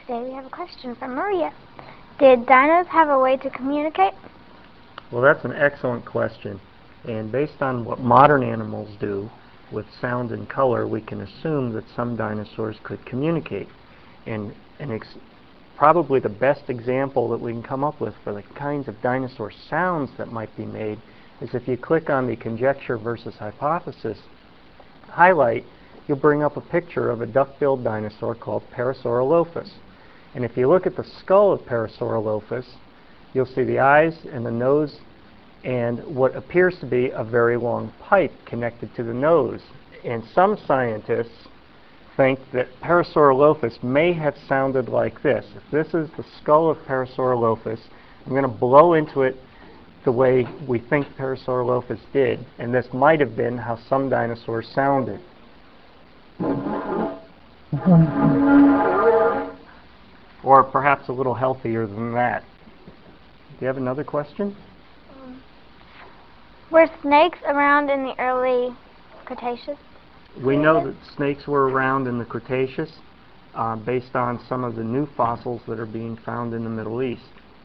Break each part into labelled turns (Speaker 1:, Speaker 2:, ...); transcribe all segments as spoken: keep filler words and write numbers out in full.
Speaker 1: Today we have a question from Maria. Did dinos have a way to communicate?
Speaker 2: Well, that's an excellent question. And based on what modern animals do with sound and color, we can assume that some dinosaurs could communicate. And, and ex probably the best example that we can come up with for the kinds of dinosaur sounds that might be made is if you click on the conjecture versus hypothesis highlight, you'll bring up a picture of a duck-billed dinosaur called Parasaurolophus. And if you look at the skull of Parasaurolophus, you'll see the eyes and the nose and what appears to be a very long pipe connected to the nose. And some scientists think that Parasaurolophus may have sounded like this. If this is the skull of Parasaurolophus, I'm going to blow into it the way we think Parasaurolophus did, and this might have been how some dinosaurs sounded. Or perhaps a little healthier than that. Do you have another question?
Speaker 1: Um, were snakes around in the early Cretaceous?
Speaker 2: We know that snakes were around in the Cretaceous uh, based on some of the new fossils that are being found in the Middle East.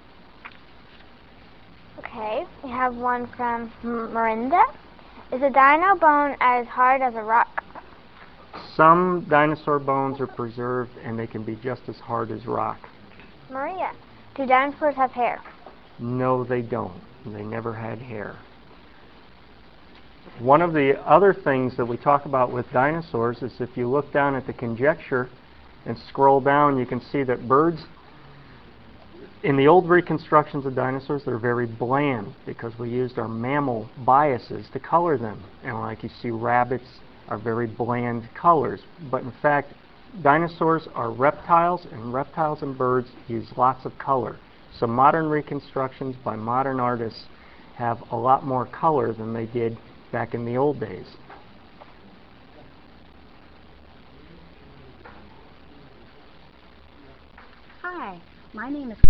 Speaker 1: Okay, we have one from Marinda. Is a dino bone as hard as a rock?
Speaker 2: Some dinosaur bones are preserved and they can be just as hard as rock.
Speaker 1: Maria, do dinosaurs have hair?
Speaker 2: No, they don't. They never had hair. One of the other things that we talk about with dinosaurs is if you look down at the conjecture and scroll down, you can see that birds, in the old reconstructions of dinosaurs, they're very bland because we used our mammal biases to color them. And like you see, rabbits are very bland colors. But in fact, dinosaurs are reptiles, and reptiles and birds use lots of color. So modern reconstructions by modern artists have a lot more color than they did back in the old days.
Speaker 3: Hi, my name is